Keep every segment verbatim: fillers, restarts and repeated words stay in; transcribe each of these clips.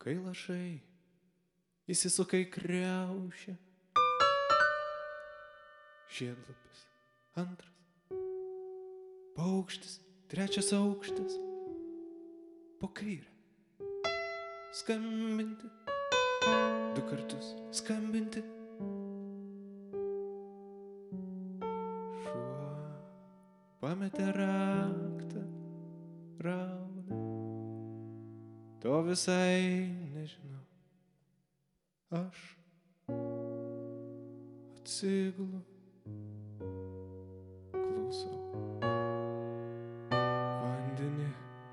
kai lašai įsisuka į kriaušę. Žiedlapis antras, paukštis, trečias aukštas, po kairę skambinti, du kartus skambinti. Šuo pametė raktą, rauda, to visai nežinau. Aš atsigulu, klausau vandenį.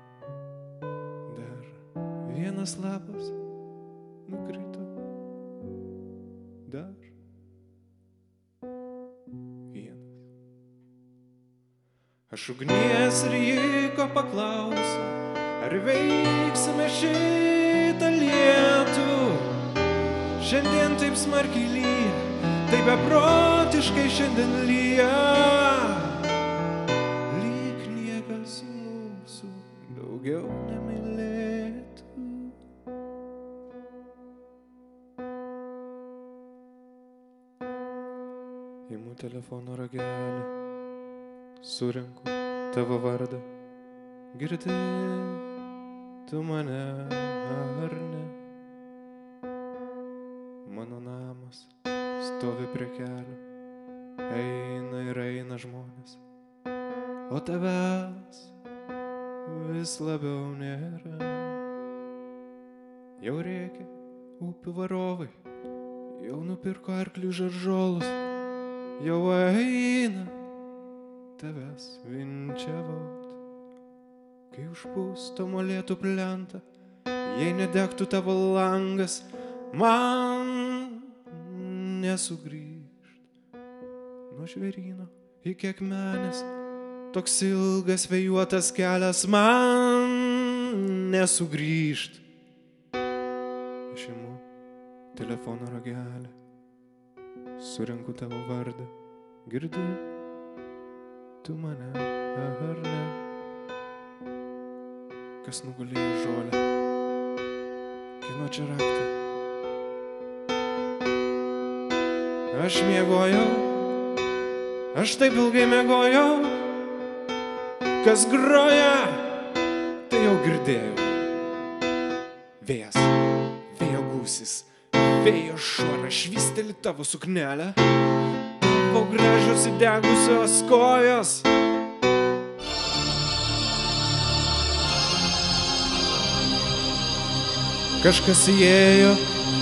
Dar vienas lapas nukrito. Dar vienas. Aš ugnies ryko paklausiu, ar veiksime šitą lietų. Šiandien taip smarkiai lyja, taip beprotiškai šiandien lyja. Lyg niekas mūsų daugiau nemylėtų. Imu telefono ragelį, surenku tavo vardą. Girdi tu mane ar ne? Mano namas stovi prie kelio, eina ir eina žmonės, o tavęs vis labiau nėra. Jau rėkia upių varovai, jau nupirko arklių žaržolus, jau eina tavęs vinčiavot. Kai užpūsto molėtų plentą, jei nedegtų tavo langas, man nesugrįžt. Nuo žvėryno iki akmenės, toks ilgas vėjuotas kelias, man nesugrįžt. Aš imu telefono ragelį, surenku tavo vardą. Girdi tu mane ar ne? Kas nugulėjo žolę, kieno čia raktai? Aš miegojau, aš taip ilgai miegojau, kas groja, tai jau girdėjau. Vėjas, vėjo gūsis, vėjo šuoras švysteli tavo suknelę, tavo gražios įdegusios kojos. Kažkas įėjo,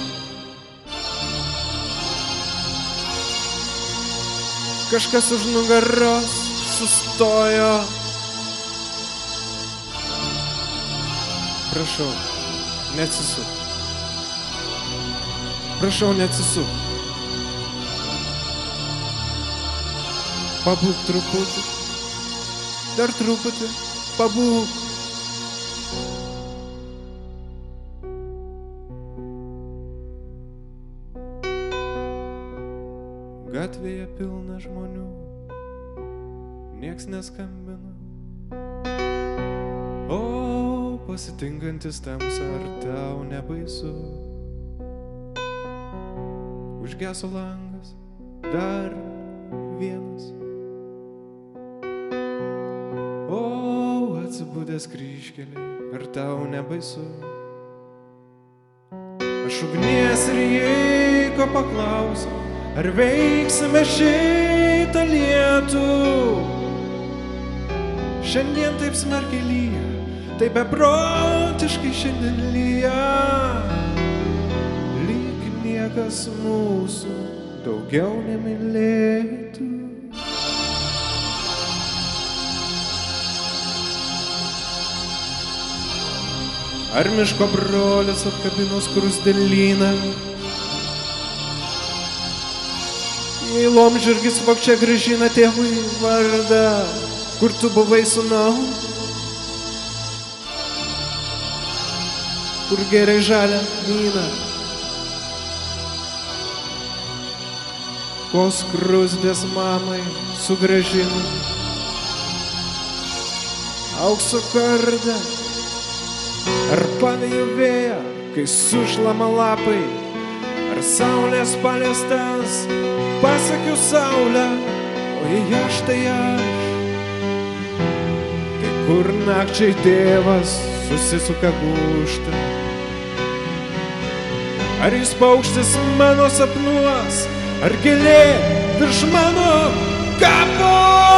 kažkas už nugaros sustojo. Prašau, neatsisuk. Prašau, neatsisuk. Pabūk truputį, dar truputį, pabūk. Gatvėje pilna žmonių, nieks neskambina. O pasitinkantis tamsą, ar tau nebaisu? Užgeso langas, dar vienas. O atsibudęs kryžkeliai, ar tau nebaisu? Aš ugnies ryko paklausiau, ar veiksime šitą lietų. Šiandien taip smarkiai lyja, taip beprotiškai šiandien lyja. Lyg niekas mūsų daugiau nemylėtų. Ar miško brolis apkabino skruzdėlyną? Jei laumžirgis vogčia grąžina tėvui vardą, kur tu buvai sūnau, kur gerai žalia vyną, ko skruzdės mamai sugrąžino aukso kardą, ar pavėjų vėją kai sušlama lapai, ar saulės paliestas, pasakiu saulę, o jei aš tai aš. Tai kur nakčiai tėvas susisuka gūžtą, ar jis paukštis mano sapnuos, ar gėlė virš mano kapo.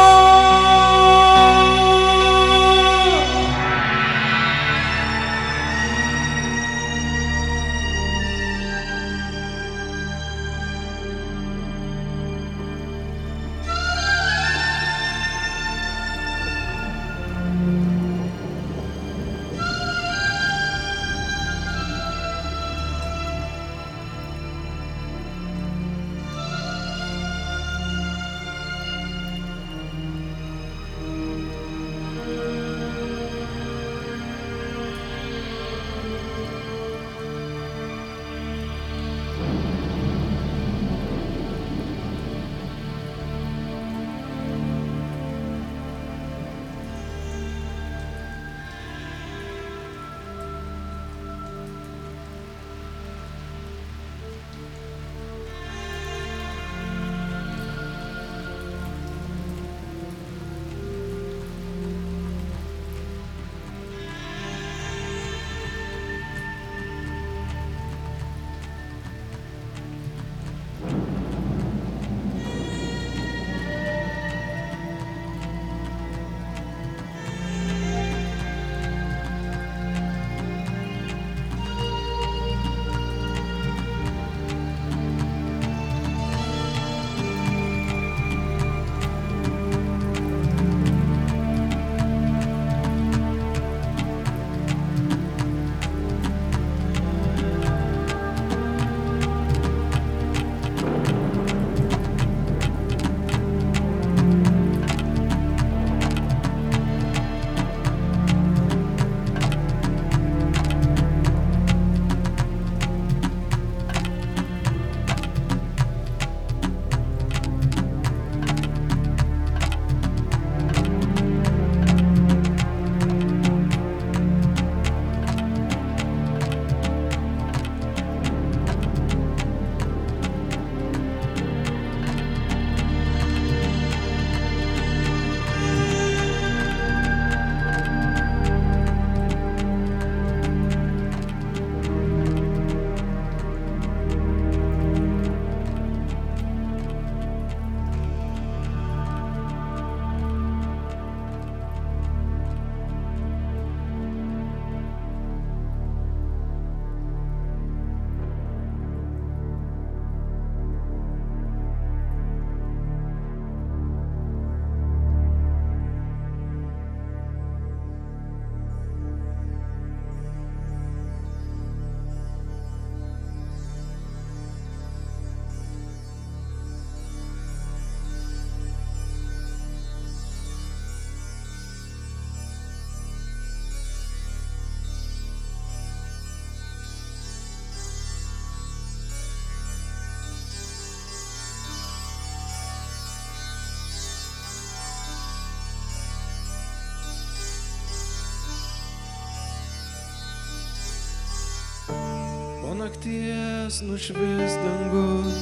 Nakties nušvis dangus,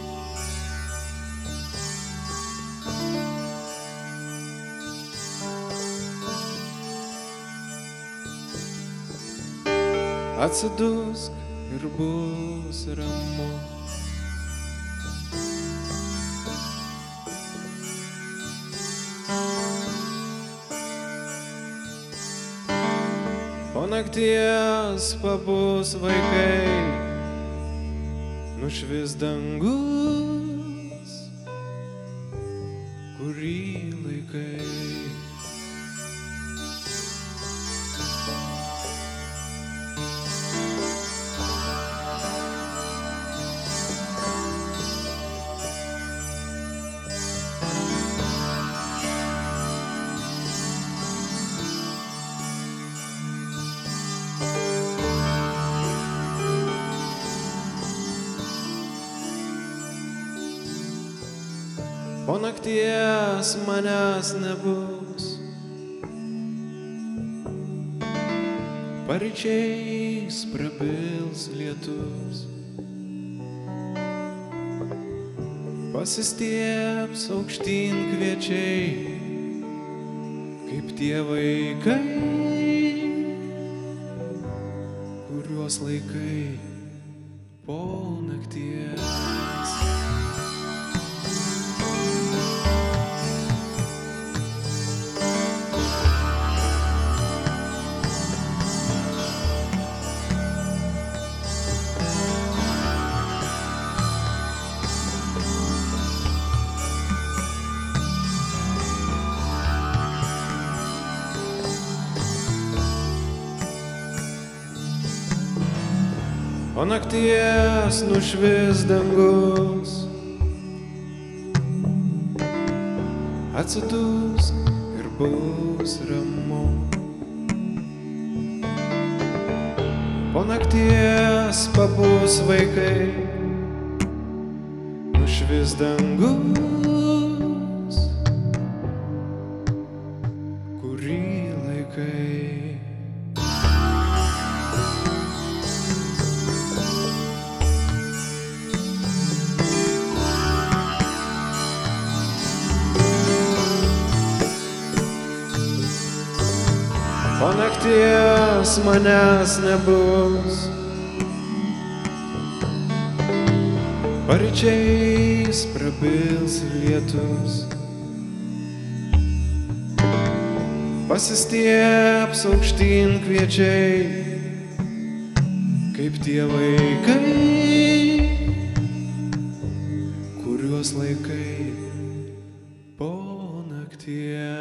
atsidusk ir bus ramu. Po nakties pabus vaikai, nušvis dangus, kurį laikai. Po nakties manęs nebus, paryčiai paryčiais prabils lietus. Pasistieps aukštyn kviečiai, kaip tie vaikai, kuriuos laikai po nakties. O nakties nušvis dangus, atsidus ir bus ramu. Po nakties pabus vaikai, nušvis dangus, kurį laikai. O nakties manęs nebus, paryčiais prabils lietus. Pasistieps aukštyn kviečiai, kaip tie vaikai, kuriuos laikai po nakties.